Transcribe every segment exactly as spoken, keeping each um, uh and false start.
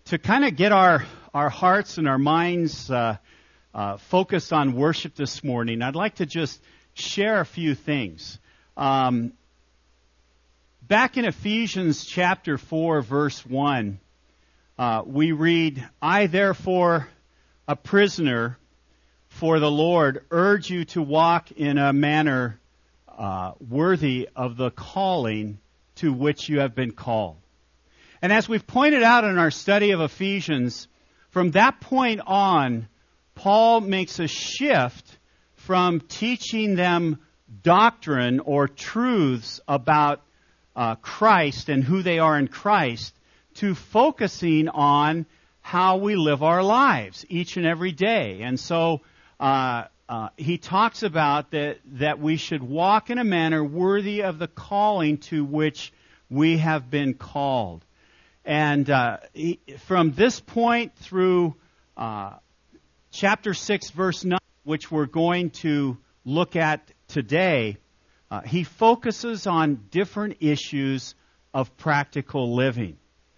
to kind of get our, our hearts and our minds uh, uh, focused on worship this morning, I'd like to just share a few things. Um, back in Ephesians chapter four, verse one, uh, we read, I therefore, a prisoner for the Lord, urge you to walk in a manner uh, worthy of the calling to which you have been called. And as we've pointed out in our study of Ephesians, from that point on, Paul makes a shift from teaching them doctrine or truths about uh, Christ and who they are in Christ to focusing on how we live our lives each and every day. And so uh, uh, he talks about that, that we should walk in a manner worthy of the calling to which we have been called. And uh, he, from this point through uh, chapter six, verse nine, which we're going to look at today, uh, he focuses on different issues of practical living.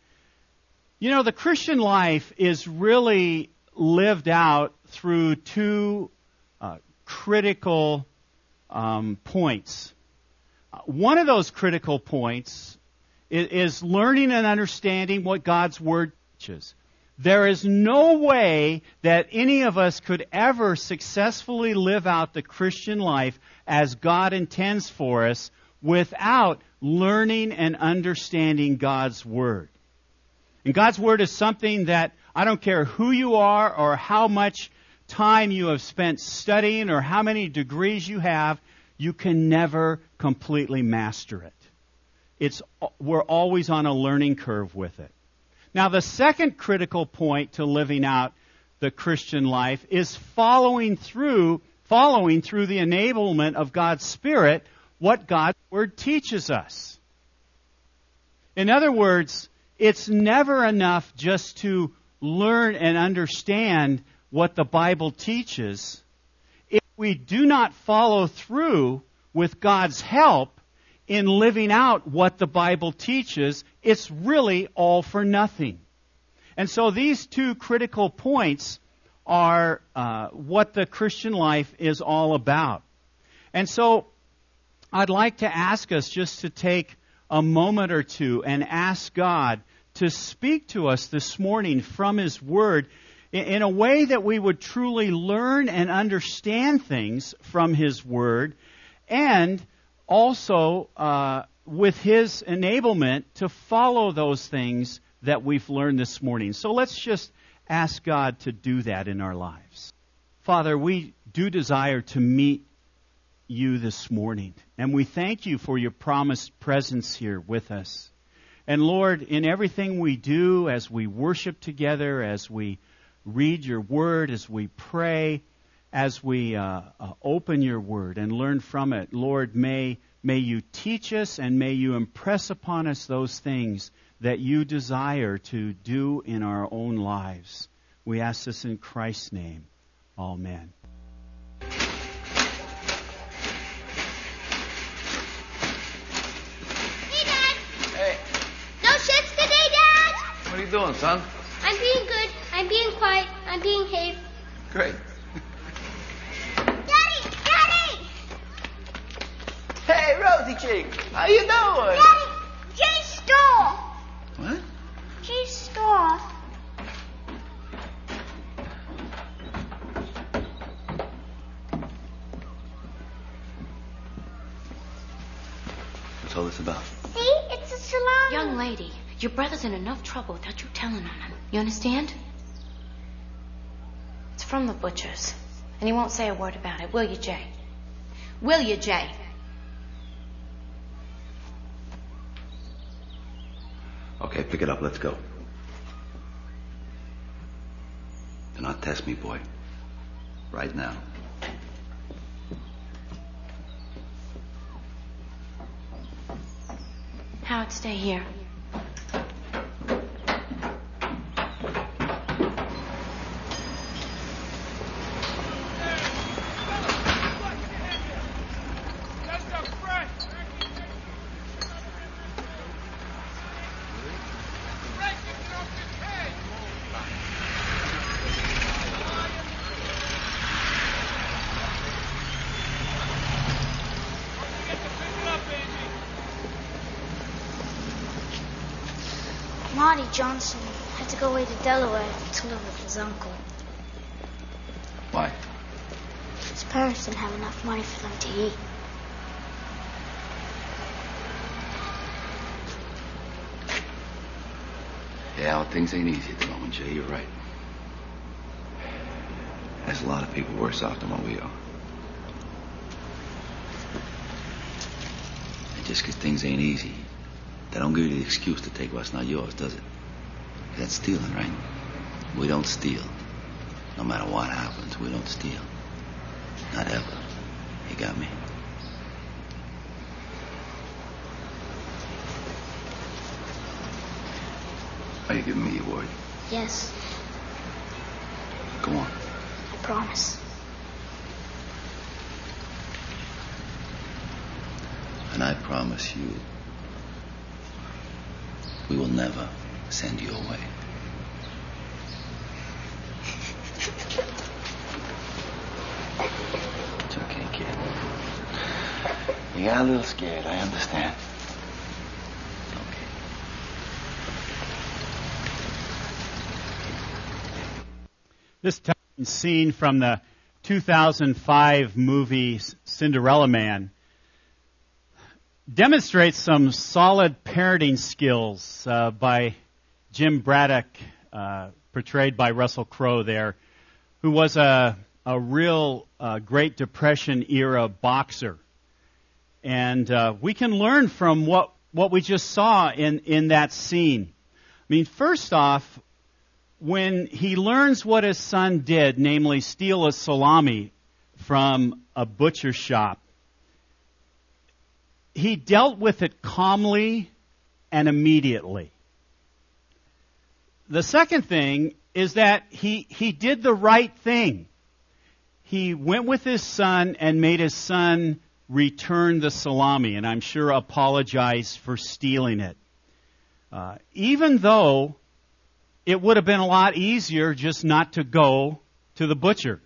You know, the Christian life is really lived out through two uh, critical um, points. Uh, one of those critical points is learning and understanding what God's Word teaches. There is no way that any of us could ever successfully live out the Christian life as God intends for us without learning and understanding God's Word. And God's Word is something that I don't care who you are or how much time you have spent studying or how many degrees you have, you can never completely master it. It's, we're always on a learning curve with it. Now, the second critical point to living out the Christian life is following through, following through the enablement of God's Spirit, what God's Word teaches us. In other words, it's never enough just to learn and understand what the Bible teaches. If we do not follow through with God's help in living out what the Bible teaches, it's really all for nothing. And so these two critical points are uh, what the Christian life is all about. And so I'd like to ask us just to take a moment or two and ask God to speak to us this morning from His Word in, in a way that we would truly learn and understand things from His Word, and also uh, with His enablement to follow those things that we've learned this morning. So let's just ask God to do that in our lives. Father, we do desire to meet You this morning, and we thank You for Your promised presence here with us. And Lord, in everything we do, as we worship together, as we read Your Word, as we pray, as we uh, uh, open Your Word and learn from it, Lord, may, may You teach us and may You impress upon us those things that You desire to do in our own lives. We ask this in Christ's name. Amen. Hey, Dad. Hey, No shits today, Dad. what are you doing, son? I'm being good. I'm being quiet. I'm being safe. Great. Daddy! Daddy! Hey, Rosie Chick, how you doing? Daddy! Jay's store! What? Jay's store. What's all this about? See? It's a salon. Young lady, your brother's in enough trouble without you telling on him. You understand? It's from the butcher's. And he won't say a word about it, will you, Jay? Will you, Jay? Okay, pick it up. Let's go. Do not test me, boy. Right now. Howard, stay here. Johnson had to go away to Delaware to live with his uncle. Why? His parents didn't have enough money for them to eat. Yeah, well, things ain't easy at the moment, Jay. You're right. There's a lot of people worse off than what we are. And just because things ain't easy, that don't give you the excuse to take what's not yours, does it? That's stealing, right? We don't steal. No matter what happens, we don't steal. Not ever. You got me? Are you giving me your word? Yes, Go on. I promise. And I promise you, we will never send you away. It's okay, kid. You got a little scared, I understand. It's okay. This touching scene from the two thousand five movie Cinderella Man demonstrates some solid parenting skills uh, by Jim Braddock, uh, portrayed by Russell Crowe there, who was a, a real uh, Great Depression era boxer. And uh, we can learn from what, what we just saw in, in that scene. I mean, first off, when he learns what his son did, namely steal a salami from a butcher shop, he dealt with it calmly and immediately. The second thing is that he, he did the right thing. He went with his son and made his son return the salami, and I'm sure apologize for stealing it. Uh, even though it would have been a lot easier just not to go to the butcher.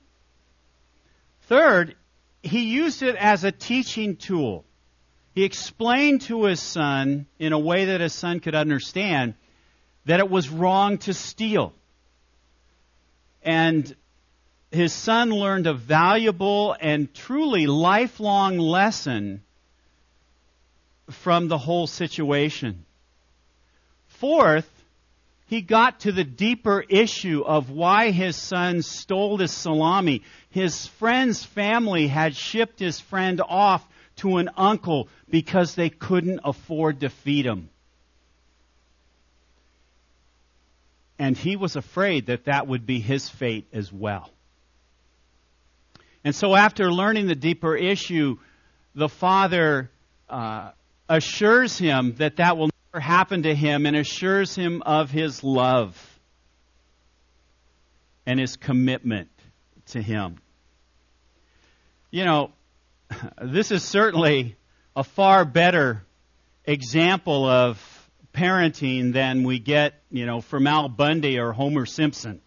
Third, he used it as a teaching tool. He explained to his son, in a way that his son could understand, that it was wrong to steal. And his son learned a valuable and truly lifelong lesson from the whole situation. Fourth, he got to the deeper issue of why his son stole his salami. His friend's family had shipped his friend off to an uncle because they couldn't afford to feed him. And he was afraid that that would be his fate as well. And so after learning the deeper issue, the father uh, assures him that that will never happen to him and assures him of his love and his commitment to him. You know, this is certainly a far better example of parenting than we get, you know, from Al Bundy or Homer Simpson.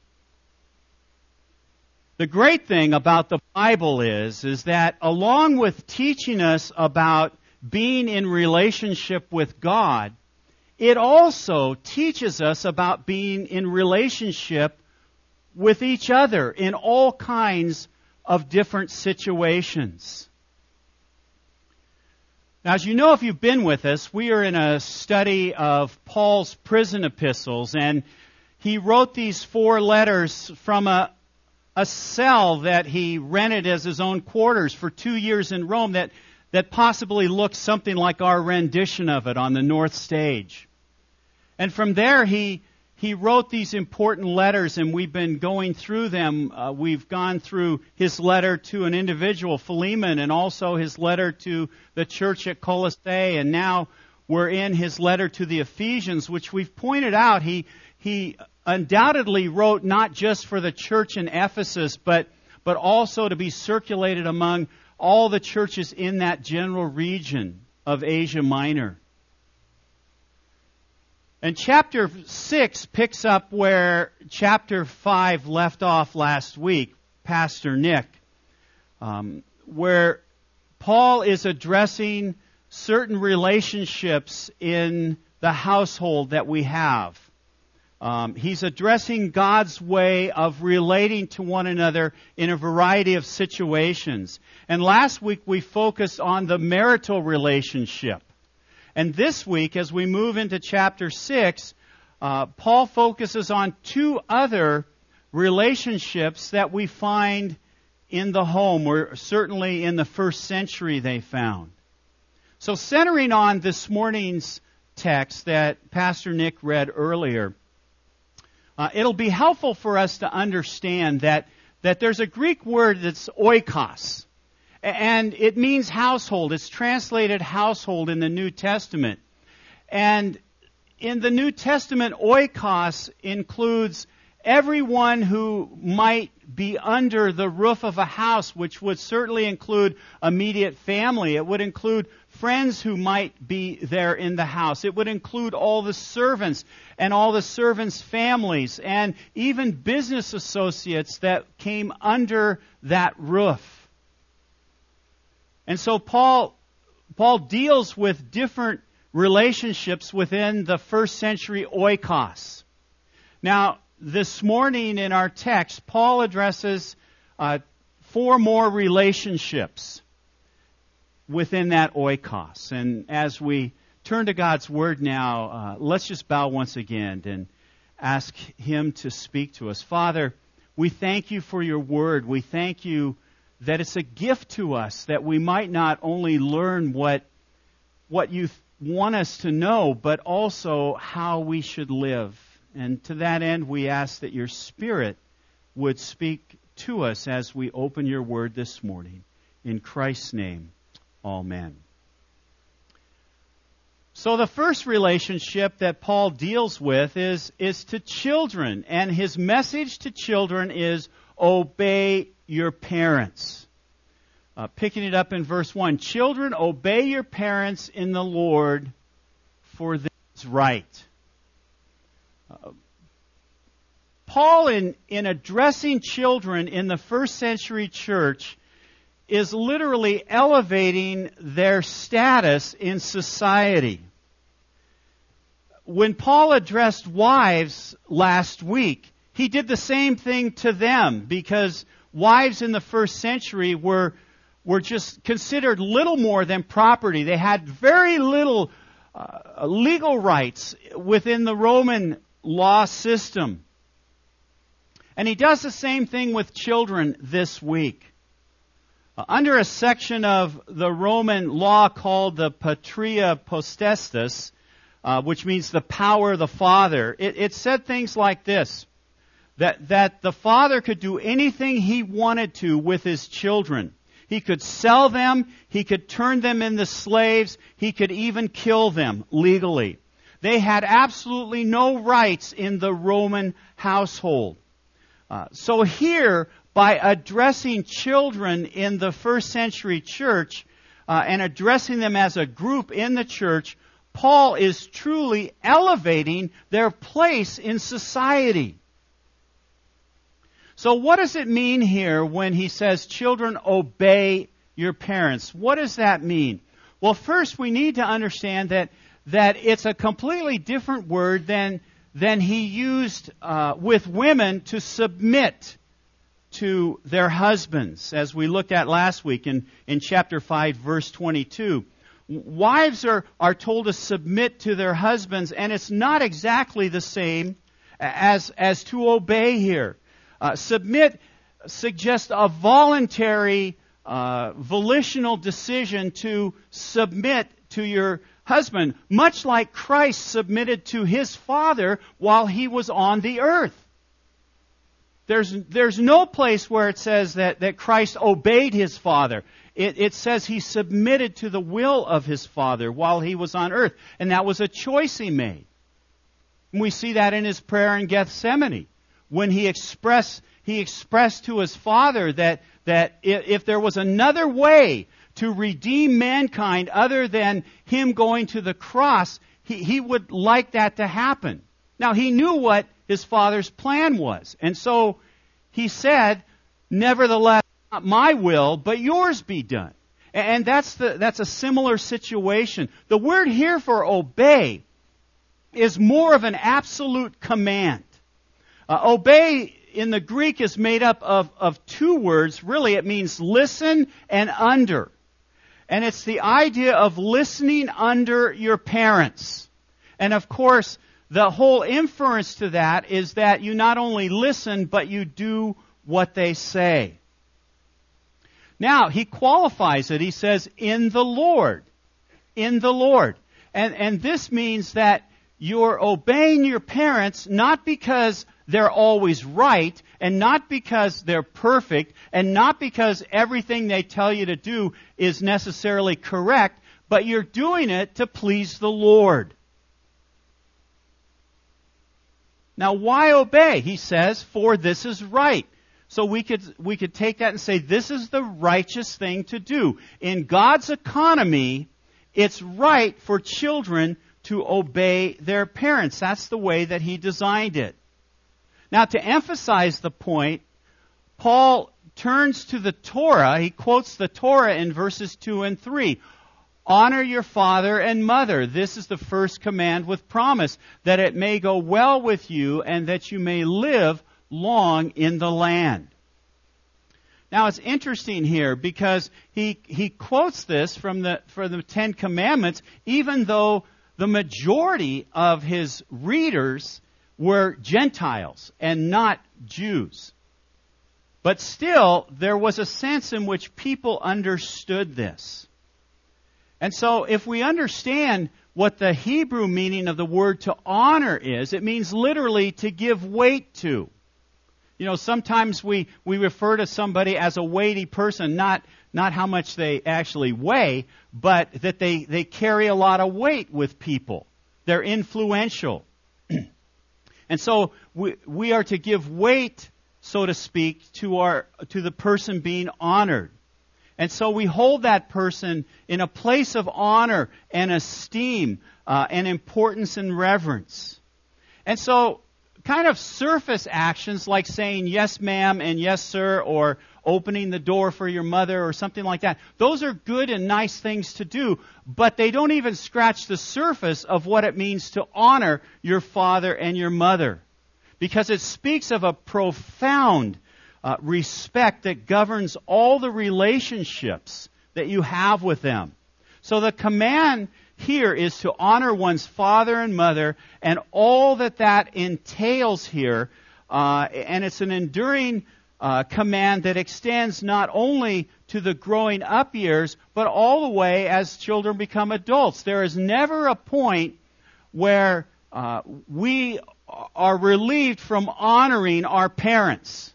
The great thing about the Bible is, is that along with teaching us about being in relationship with God, it also teaches us about being in relationship with each other in all kinds of different situations. Now, as you know, if you've been with us, we are in a study of Paul's prison epistles, and he wrote these four letters from a, a cell that he rented as his own quarters for two years in Rome that, that possibly looks something like our rendition of it on the North Stage. And from there, he he wrote these important letters, and we've been going through them. Uh, we've gone through his letter to an individual, Philemon, and also his letter to the church at Colossae, and now we're in his letter to the Ephesians, which we've pointed out he he undoubtedly wrote not just for the church in Ephesus, but but also to be circulated among all the churches in that general region of Asia Minor. And chapter six picks up where chapter five left off last week, Pastor Nick, um, where Paul is addressing certain relationships in the household that we have. Um, he's addressing God's way of relating to one another in a variety of situations. And last week we focused on the marital relationship. And this week, as we move into chapter six, uh, Paul focuses on two other relationships that we find in the home, or certainly in the first century they found. So centering on this morning's text that Pastor Nick read earlier, uh, it'll be helpful for us to understand that, that there's a Greek word that's oikos, and it means household. It's translated household in the New Testament. And in the New Testament, oikos includes everyone who might be under the roof of a house, which would certainly include immediate family. It would include friends who might be there in the house. It would include all the servants and all the servants' families and even business associates that came under that roof. And so Paul, Paul deals with different relationships within the first century oikos. Now, this morning in our text, Paul addresses uh, four more relationships within that oikos. And as we turn to God's Word now, uh, let's just bow once again and ask Him to speak to us. Father, we thank You for Your Word. We thank You that it's a gift to us, that we might not only learn what, what You want us to know, but also how we should live. And to that end, we ask that Your Spirit would speak to us as we open Your Word this morning. In Christ's name, amen. So the first relationship that Paul deals with is, is to children. And his message to children is, obey your parents. Uh, picking it up in verse one, children, obey your parents in the Lord, for this is right. Uh, Paul, in, in addressing children in the first century church, is literally elevating their status in society. When Paul addressed wives last week, he did the same thing to them, because wives in the first century were, were just considered little more than property. They had very little uh, legal rights within the Roman law system. And he does the same thing with children this week. Uh, under a section of the Roman law called the Patria Potestas, uh, which means the power of the father, it, it said things like this, that, that the father could do anything he wanted to with his children. He could sell them, he could turn them into slaves, he could even kill them legally. They had absolutely no rights in the Roman household. Uh, so here, by addressing children in the first century church uh, and addressing them as a group in the church, Paul is truly elevating their place in society. So what does it mean here when he says, children, obey your parents? What does that mean? Well, first we need to understand that that it's a completely different word than, than he used uh, with women to submit to their husbands, as we looked at last week in, in chapter five, verse twenty-two. Wives are, are told to submit to their husbands, and it's not exactly the same as, as to obey here. Uh, submit suggests a voluntary, uh, volitional decision to submit to your husband, much like Christ submitted to His Father while He was on the earth. There's, there's no place where it says that, that Christ obeyed His Father. It, it says He submitted to the will of His Father while He was on earth. And that was a choice He made. And we see that in His prayer in Gethsemane, when He expressed, He expressed to His Father that, that if there was another way to redeem mankind other than Him going to the cross, he, he would like that to happen. Now, He knew what His Father's plan was. And so He said, nevertheless, not my will, but yours be done. And that's the, that's a similar situation. The word here for obey is more of an absolute command. Uh, obey in the Greek is made up of, of two words. Really, it means listen and under. And it's the idea of listening under your parents. And of course, the whole inference to that is that you not only listen, but you do what they say. Now, he qualifies it. He says, in the Lord. In the Lord. And, and this means that you're obeying your parents not because they're always right, and not because they're perfect, and not because everything they tell you to do is necessarily correct, but you're doing it to please the Lord. Now, why obey? He says, for this is right. So we could we could take that and say, this is the righteous thing to do. In God's economy, it's right for children to obey their parents. That's the way that He designed it. Now, to emphasize the point, Paul turns to the Torah. He quotes the Torah in verses two and three. Honor your father and mother. This is the first command with promise, that it may go well with you and that you may live long in the land. Now, it's interesting here because he he quotes this from the from the Ten Commandments, even though the majority of his readers were Gentiles and not Jews. But still, there was a sense in which people understood this. And so if we understand what the Hebrew meaning of the word to honor is, it means literally to give weight to. You know, sometimes we, we refer to somebody as a weighty person, not not how much they actually weigh, but that they, they carry a lot of weight with people. They're influential. And so we, we are to give weight, so to speak, to our to the person being honored. And so we hold that person in a place of honor and esteem uh, and importance and reverence. And so kind of surface actions like saying yes ma'am and yes sir, or opening the door for your mother or something like that, those are good and nice things to do, but they don't even scratch the surface of what it means to honor your father and your mother. Because it speaks of a profound Uh, respect that governs all the relationships that you have with them. So the command here is to honor one's father and mother, and all that that entails here. Uh, and it's an enduring uh, command that extends not only to the growing up years, but all the way as children become adults. There is never a point where uh, we are relieved from honoring our parents.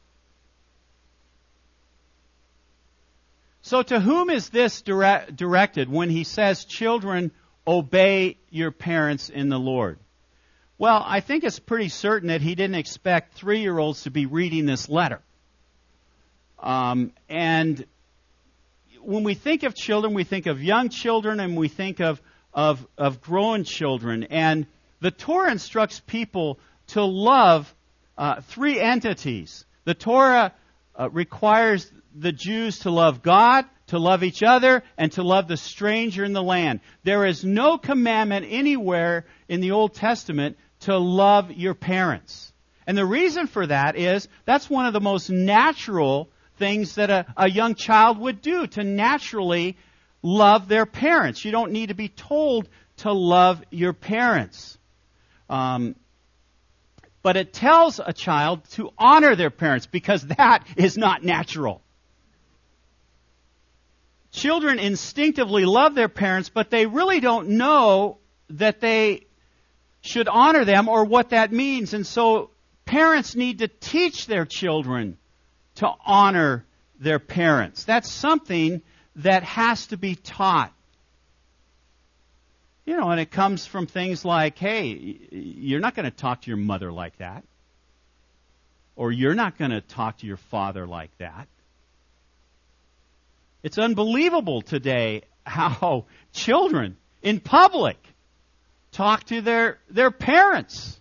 So to whom is this direct, directed when he says, children, obey your parents in the Lord? Well, I think it's pretty certain that he didn't expect three-year-olds to be reading this letter. Um, and when we think of children, we think of young children and we think of, of, of grown children. And the Torah instructs people to love uh, three entities. The Torah uh, requires the Jews to love God, to love each other, and to love the stranger in the land. There is no commandment anywhere in the Old Testament to love your parents. And the reason for that is that's one of the most natural things that a, a young child would do, to naturally love their parents. You don't need to be told to love your parents. Um, but it tells a child to honor their parents, because that is not natural. Children instinctively love their parents, but they really don't know that they should honor them or what that means. And so parents need to teach their children to honor their parents. That's something that has to be taught. You know, and it comes from things like, hey, you're not going to talk to your mother like that. Or you're not going to talk to your father like that. It's unbelievable today how children in public talk to their, their parents.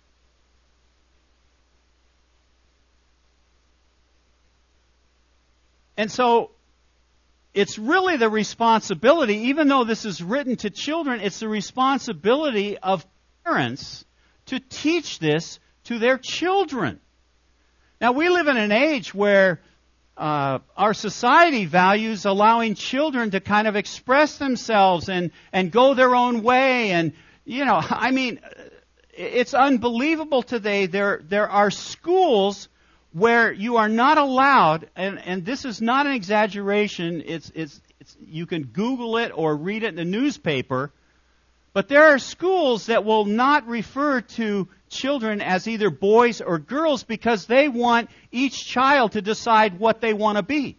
And so it's really the responsibility, even though this is written to children, it's the responsibility of parents to teach this to their children. Now, we live in an age where uh, our society values allowing children to kind of express themselves and, and go their own way. And, you know, I mean, it's unbelievable today. There, there are schools where you are not allowed, and, and this is not an exaggeration, it's, it's, it's, you can Google it or read it in the newspaper, but there are schools that will not refer to children as either boys or girls because they want each child to decide what they want to be.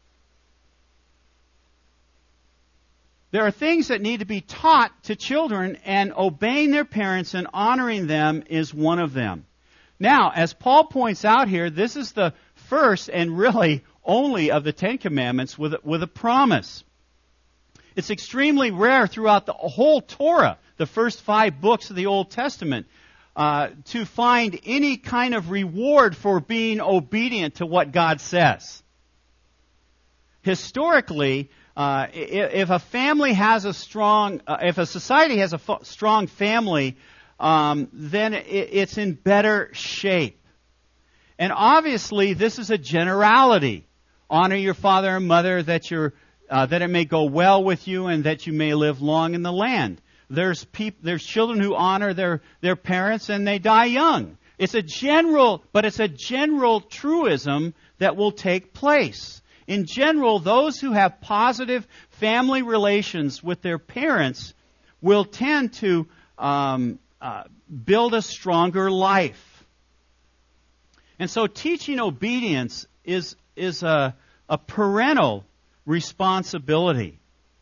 There are things that need to be taught to children, and obeying their parents and honoring them is one of them. Now, as Paul points out here, this is the first and really only of the Ten Commandments with, with a promise. It's extremely rare throughout the whole Torah, the first five books of the Old Testament, uh, to find any kind of reward for being obedient to what God says. Historically, uh, if a family has a strong, uh, if a society has a f- strong family, Um, then it's in better shape. And obviously, this is a generality. Honor your father and mother that you're, uh, that it may go well with you and that you may live long in the land. There's peop- there's children who honor their, their parents and they die young. It's a general, but it's a general truism that will take place. In general, those who have positive family relations with their parents will tend to um, Uh, build a stronger life. And so teaching obedience is, is a, a parental responsibility.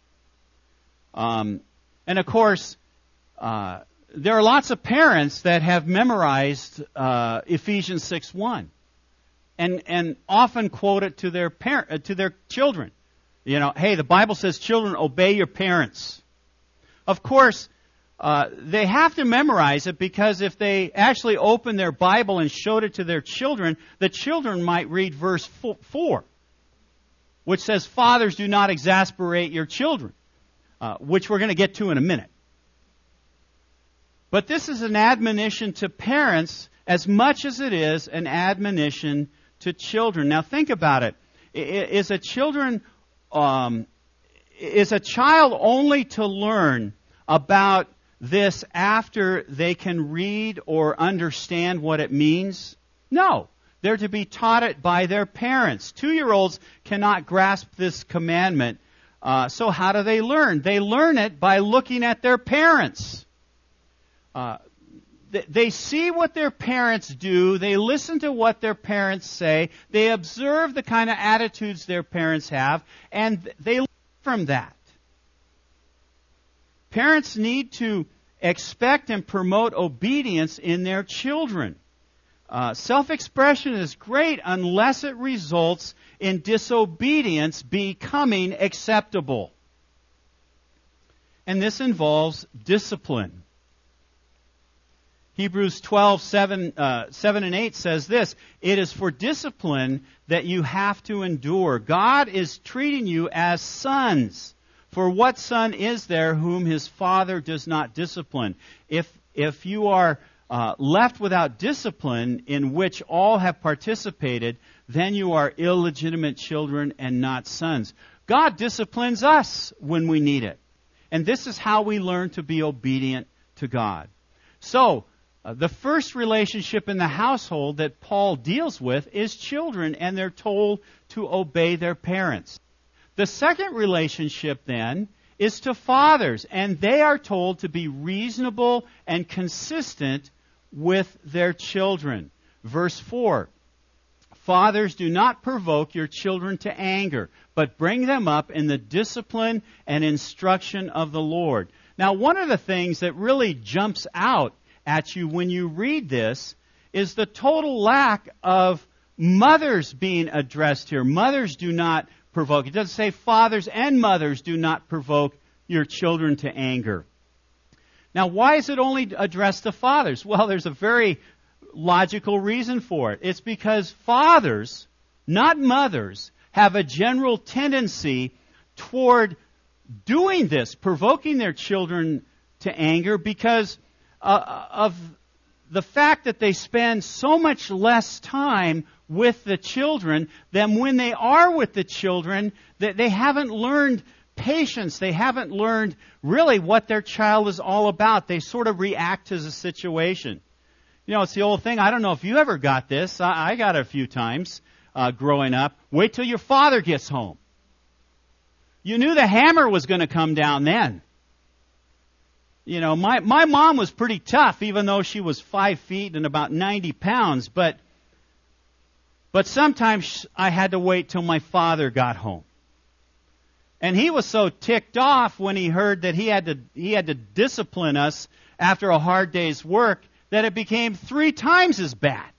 Um, and of course, uh, there are lots of parents that have memorized uh, Ephesians six one and, and often quote it to their parent, uh, to their children. You know, hey, the Bible says, children, obey your parents. Of course, Uh, they have to memorize it because if they actually opened their Bible and showed it to their children, the children might read verse four, which says, fathers, do not exasperate your children, uh, which we're going to get to in a minute. But this is an admonition to parents as much as it is an admonition to children. Now think about it. Is a children, um, is a child only to learn about this after they can read or understand what it means? No. They're to be taught it by their parents. Two-year-olds cannot grasp this commandment. Uh, so how do they learn? They learn it by looking at their parents. Uh, th- they see what their parents do. They listen to what their parents say. They observe the kind of attitudes their parents have, and th- they learn from that. Parents need to expect and promote obedience in their children. Uh, self-expression is great unless it results in disobedience becoming acceptable. And this involves discipline. Hebrews twelve, seven, uh, seven and eight says this, it is for discipline that you have to endure. God is treating you as sons. For what son is there whom his father does not discipline? If if you are uh, left without discipline in which all have participated, then you are illegitimate children and not sons. God disciplines us when we need it. And this is how we learn to be obedient to God. So, uh, the first relationship in the household that Paul deals with is children, and they're told to obey their parents. The second relationship, then, is to fathers, and they are told to be reasonable and consistent with their children. Verse four, fathers, do not provoke your children to anger, but bring them up in the discipline and instruction of the Lord. Now, one of the things that really jumps out at you when you read this is the total lack of mothers being addressed here. Mothers do not provoke. It doesn't say fathers and mothers do not provoke your children to anger. Now, why is it only addressed to fathers? Well, there's a very logical reason for it. It's because fathers, not mothers, have a general tendency toward doing this, provoking their children to anger, because uh, of the fact that they spend so much less time with the children than when they are with the children, that they haven't learned patience. They haven't learned really what their child is all about. They sort of react to the situation. You know, it's the old thing. I don't know if you ever got this. I, I got it a few times uh, growing up. Wait till your father gets home. You knew the hammer was going to come down then. You know, my, my mom was pretty tough, even though she was five feet and about ninety pounds. But, but sometimes I had to wait till my father got home. And he was so ticked off when he heard that he had to he had to discipline us after a hard day's work that it became three times as bad.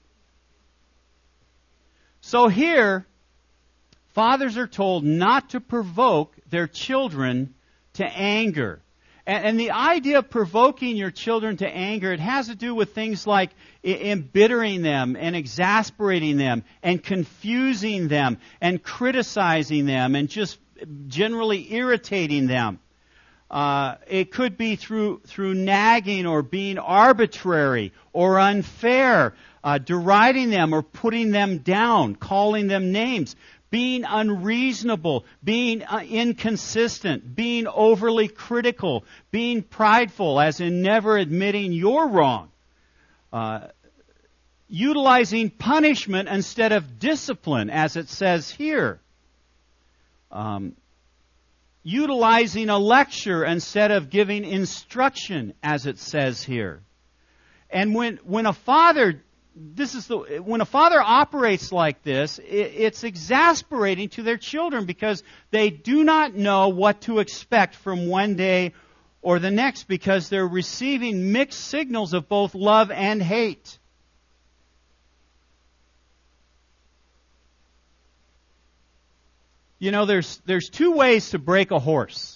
So here, fathers are told not to provoke their children to anger. And, and the idea of provoking your children to anger, it has to do with things like embittering them and exasperating them and confusing them and criticizing them and just generally irritating them. Uh, it could be through through nagging or being arbitrary or unfair, uh, deriding them or putting them down, calling them names, being unreasonable, being uh, inconsistent, being overly critical, being prideful, as in never admitting you're wrong, uh, utilizing punishment instead of discipline, as it says here. Um, utilizing a lecture instead of giving instruction, as it says here. And when when a father, this is the when a father operates like this, it, it's exasperating to their children because they do not know what to expect from one day or the next, because they're receiving mixed signals of both love and hate. You know, there's there's two ways to break a horse,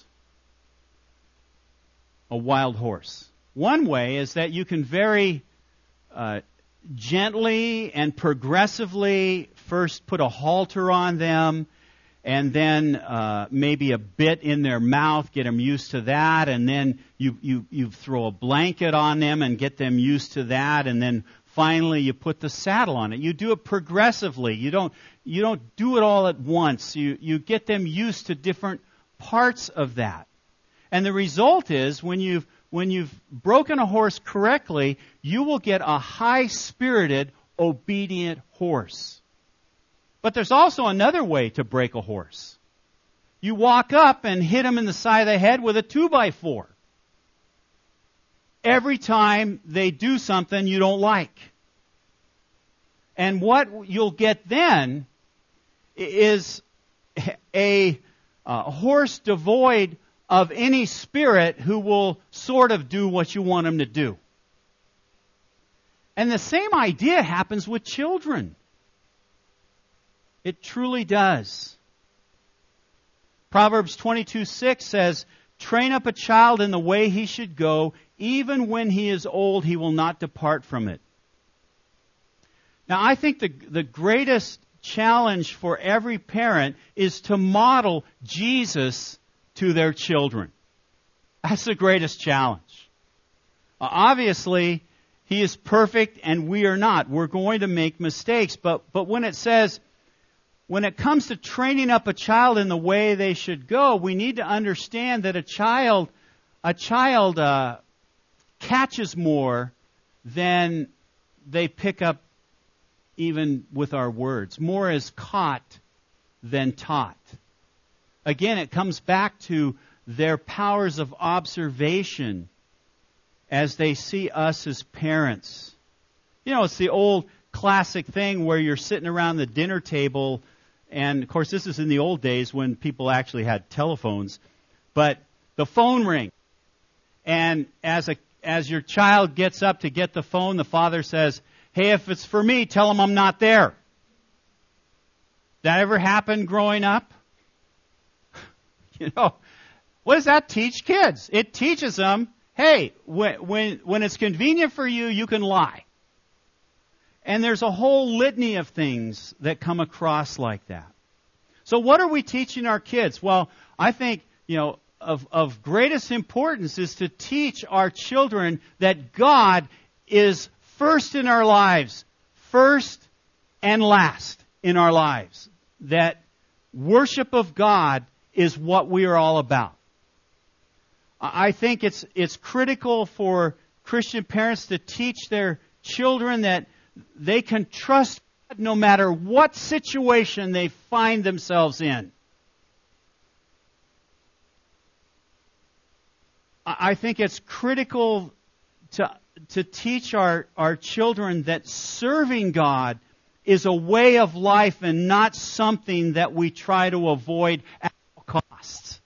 a wild horse. One way is that you can very uh, gently and progressively first put a halter on them, and then uh, maybe a bit in their mouth, get them used to that, and then you, you, you throw a blanket on them and get them used to that, and then finally you put the saddle on it. You do it progressively. You don't you don't do it all at once. You you get them used to different parts of that. And the result is when you've when you've broken a horse correctly, you will get a high-spirited, obedient horse. But there's also another way to break a horse. You walk up and hit him in the side of the head with a two by four. Every time they do something you don't like. And what you'll get then is a, a horse devoid of any spirit who will sort of do what you want him to do. And the same idea happens with children. It truly does. Proverbs twenty-two six says, "Train up a child in the way he should go, even when he is old, he will not depart from it." Now, I think the, the greatest challenge for every parent is to model Jesus to their children. That's the greatest challenge. Uh, obviously, he is perfect and we are not. We're going to make mistakes. But, but when it says, when it comes to training up a child in the way they should go, we need to understand that a child, a child uh, catches more than they pick up even with our words. More is caught than taught. Again, it comes back to their powers of observation as they see us as parents. You know, it's the old classic thing where you're sitting around the dinner table, and of course this is in the old days when people actually had telephones, but the phone rings. And as a as your child gets up to get the phone, the father says, "Hey, if it's for me, tell them I'm not there." That ever happened growing up? You know, what does that teach kids? It teaches them, hey, when, when, when it's convenient for you, you can lie. And there's a whole litany of things that come across like that. So what are we teaching our kids? Well, I think, you know, of, of greatest importance is to teach our children that God is first in our lives, first and last in our lives. That worship of God is what we are all about. I think it's it's critical for Christian parents to teach their children that they can trust God no matter what situation they find themselves in. I think it's critical to to teach our, our children that serving God is a way of life and not something that we try to avoid at all costs.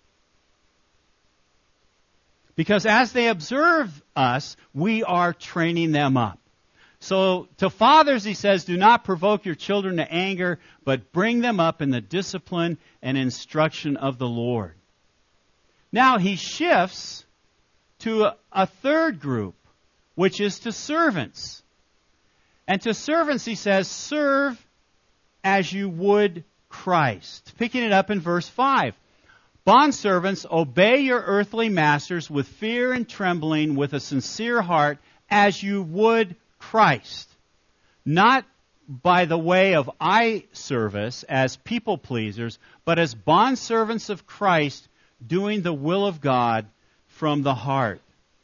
Because as they observe us, we are training them up. So to fathers, he says, do not provoke your children to anger, but bring them up in the discipline and instruction of the Lord. Now he shifts to a, a third group, which is to servants. And to servants, he says, serve as you would Christ. Picking it up in verse five. Bondservants, obey your earthly masters with fear and trembling, with a sincere heart, as you would Christ. Not by the way of eye service as people pleasers, but as bondservants of Christ, doing the will of God from the heart.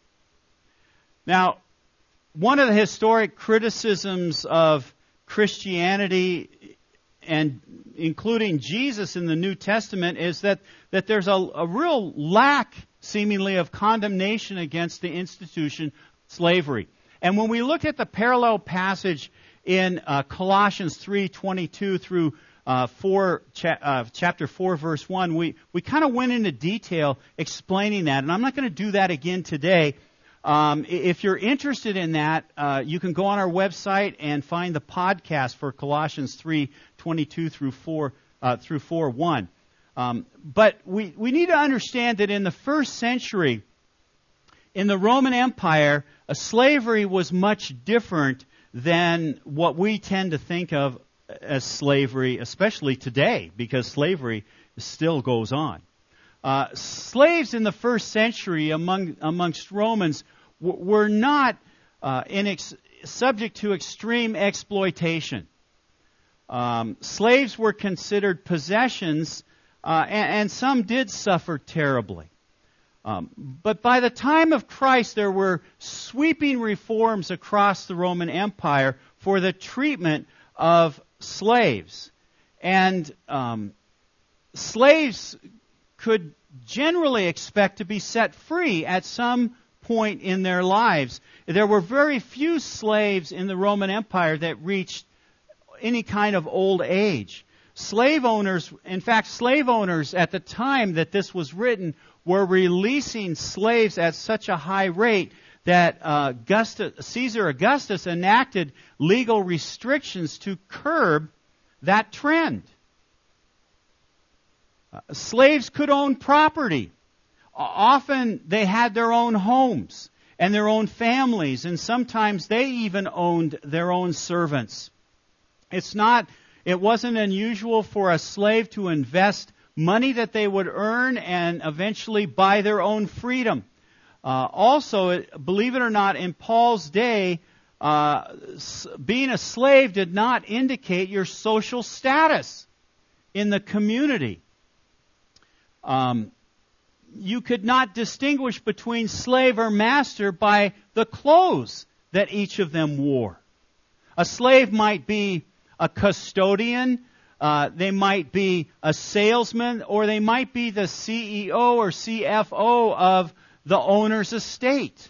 Now, one of the historic criticisms of Christianity, and including Jesus in the New Testament, is that, that there's a, a real lack, seemingly, of condemnation against the institution of slavery. And when we look at the parallel passage in uh, Colossians three twenty-two through uh, four, cha- uh, chapter four, verse one, we, we kind of went into detail explaining that. And I'm not going to do that again today. Um, if you're interested in that, uh, you can go on our website and find the podcast for Colossians three twenty-two through four uh, through four one. Um, but we we need to understand that in the first century, in the Roman Empire, a slavery was much different than what we tend to think of as slavery, especially today, because slavery still goes on. Uh, slaves in the first century among amongst Romans w- were not uh, in ex- subject to extreme exploitation. Um, slaves were considered possessions, uh, and, and some did suffer terribly. Um, but by the time of Christ, there were sweeping reforms across the Roman Empire for the treatment of slaves. And um, slaves could generally expect to be set free at some point in their lives. There were very few slaves in the Roman Empire that reached any kind of old age. Slave owners, in fact, slave owners at the time that this was written were releasing slaves at such a high rate that uh, Augustus, Caesar Augustus enacted legal restrictions to curb that trend. Uh, slaves could own property. Often they had their own homes and their own families, and sometimes they even owned their own servants. It's not, it wasn't unusual for a slave to invest money that they would earn and eventually buy their own freedom. Uh, also, believe it or not, in Paul's day, uh, being a slave did not indicate your social status in the community. Um, you could not distinguish between slave or master by the clothes that each of them wore. A slave might be a custodian, uh, they might be a salesman, or they might be the C E O or C F O of the owner's estate.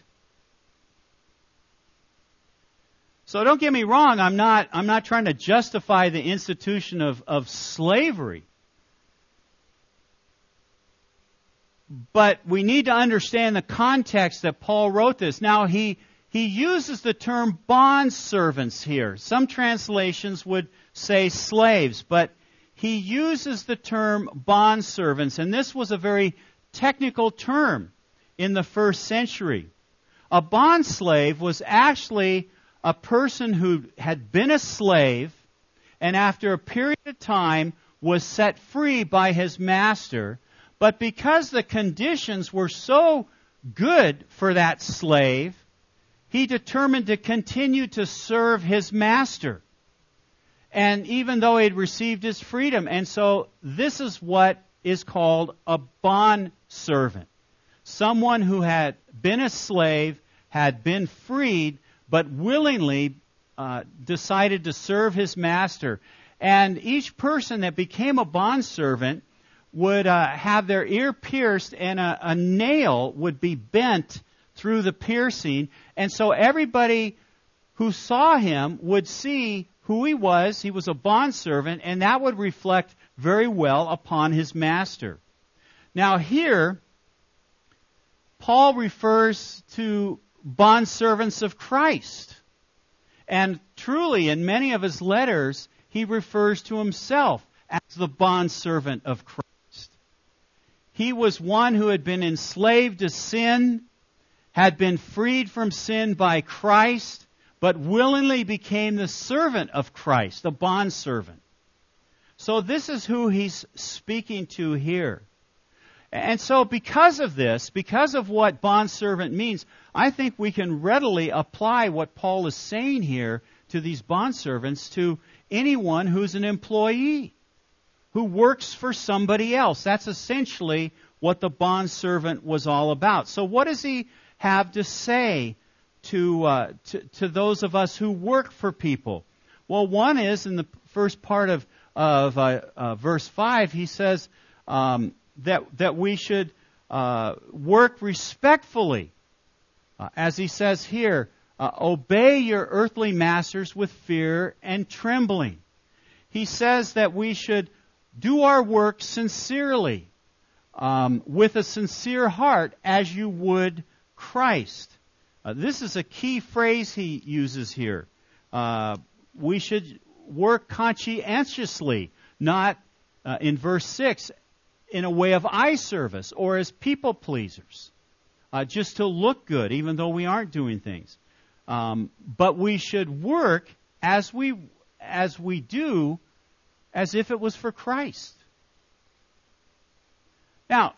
So don't get me wrong, I'm not I'm not trying to justify the institution of, of slavery. But we need to understand the context that Paul wrote this. Now, he he uses the term bondservants here. Some translations would say slaves, but he uses the term bondservants, and this was a very technical term in the first century. A bondslave was actually a person who had been a slave and after a period of time was set free by his master. But because the conditions were so good for that slave, he determined to continue to serve his master. And even though he had received his freedom. And so this is what is called a bondservant. Someone who had been a slave, had been freed, but willingly uh, decided to serve his master. And each person that became a bondservant would uh, have their ear pierced, and a, a nail would be bent through the piercing. And so everybody who saw him would see who he was. He was a bondservant, and that would reflect very well upon his master. Now here, Paul refers to bondservants of Christ. And truly, in many of his letters, he refers to himself as the bondservant of Christ. He was one who had been enslaved to sin, had been freed from sin by Christ, but willingly became the servant of Christ, the bondservant. So this is who he's speaking to here. And so because of this, because of what bondservant means, I think we can readily apply what Paul is saying here to these bondservants to anyone who's an employee, who works for somebody else. That's essentially what the bondservant was all about. So what does he have to say to, uh, to, to those of us who work for people? Well, one is, in the first part of, of uh, uh, verse five, he says, um, that that we should uh, work respectfully. Uh, as he says here, uh, obey your earthly masters with fear and trembling. He says that we should do our work sincerely, um, with a sincere heart, as you would Christ. Uh, this is a key phrase he uses here. Uh, we should work conscientiously, not uh, in verse six, in a way of eye service or as people pleasers, uh, just to look good, even though we aren't doing things. Um, but we should work as we as we do, as if it was for Christ. Now,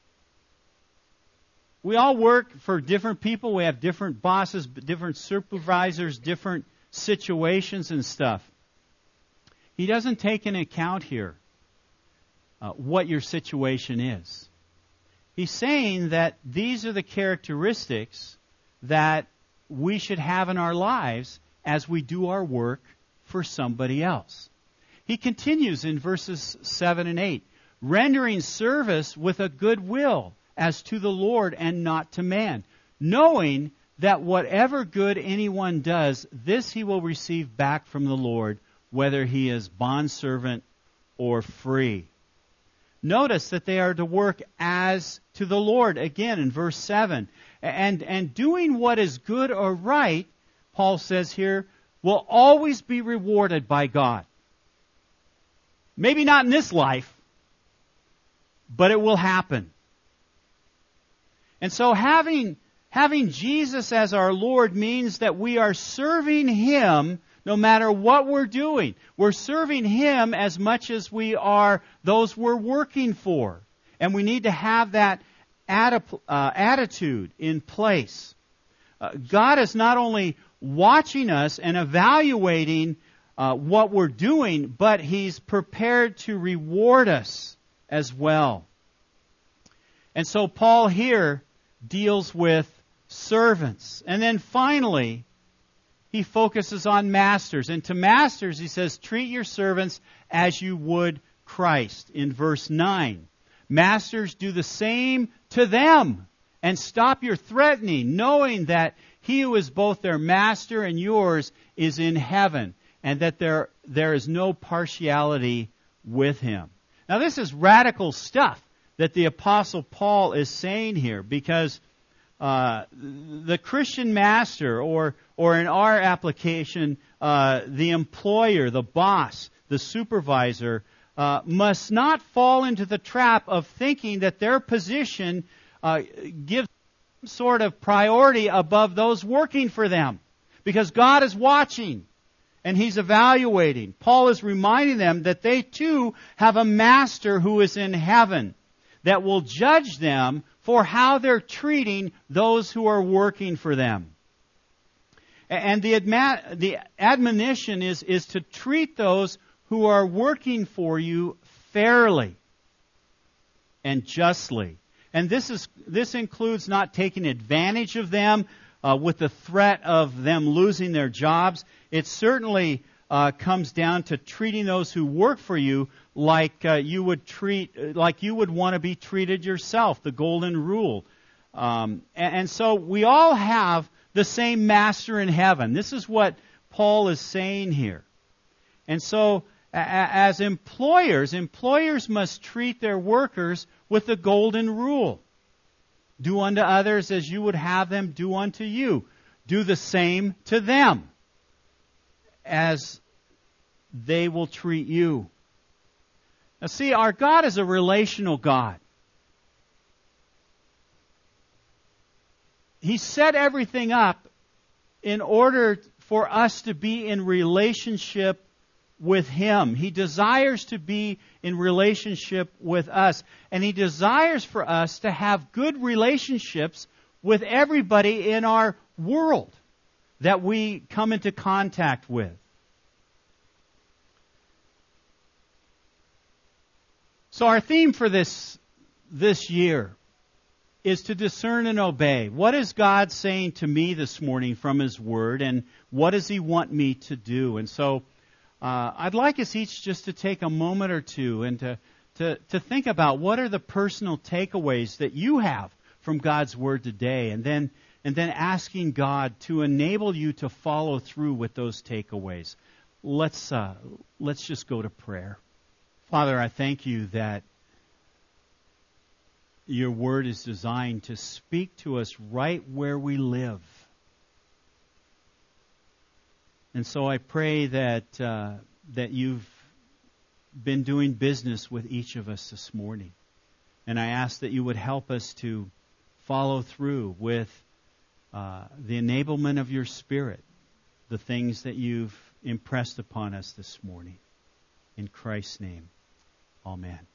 we all work for different people. We have different bosses, different supervisors, different situations and stuff. He doesn't take into account here Uh, what your situation is. He's saying that these are the characteristics that we should have in our lives as we do our work for somebody else. He continues in verses seven and eight, rendering service with a good will as to the Lord and not to man, knowing that whatever good anyone does, this he will receive back from the Lord, whether he is bondservant or free. Notice that they are to work as to the Lord, again in verse seven. And, and doing what is good or right, Paul says here, will always be rewarded by God. Maybe not in this life, but it will happen. And so having, having Jesus as our Lord means that we are serving Him no matter what we're doing. We're serving Him as much as we are those we're working for. And we need to have that atti- uh, attitude in place. Uh, God is not only watching us and evaluating uh, what we're doing, but He's prepared to reward us as well. And so Paul here deals with servants. And then finally, he focuses on masters. And to masters, he says, treat your servants as you would Christ. In verse nine, masters, do the same to them, and stop your threatening, knowing that He who is both their master and yours is in heaven, and that there there is no partiality with Him. Now, this is radical stuff that the Apostle Paul is saying here, because uh, the Christian master, or or in our application, uh, the employer, the boss, the supervisor, uh, must not fall into the trap of thinking that their position uh, gives some sort of priority above those working for them, because God is watching and He's evaluating. Paul is reminding them that they too have a master who is in heaven. that will judge them for how they're treating those who are working for them. And the, adma- the admonition is, is to treat those who are working for you fairly and justly. And this is this includes not taking advantage of them uh, with the threat of them losing their jobs. It certainly uh, comes down to treating those who work for you like uh, you would treat, like you would want to be treated yourself. The golden rule. Um, and, and so we all have the same master in heaven. This is what Paul is saying here. And so, a- as employers, employers must treat their workers with the golden rule. Do unto others as you would have them do unto you. Do the same to them as they will treat you. Now see, our God is a relational God. He set everything up in order for us to be in relationship with Him. He desires to be in relationship with us. And He desires for us to have good relationships with everybody in our world that we come into contact with. So our theme for this, this year is to discern and obey. What is God saying to me this morning from His Word, and what does He want me to do? And so uh, I'd like us each just to take a moment or two and to, to, to think about what are the personal takeaways that you have from God's Word today, and then and then asking God to enable you to follow through with those takeaways. Let's uh, let's just go to prayer. Father, I thank You that Your Word is designed to speak to us right where we live. And so I pray that uh, that You've been doing business with each of us this morning. And I ask that You would help us to follow through with uh, the enablement of Your Spirit, the things that You've impressed upon us this morning. In Christ's name, amen.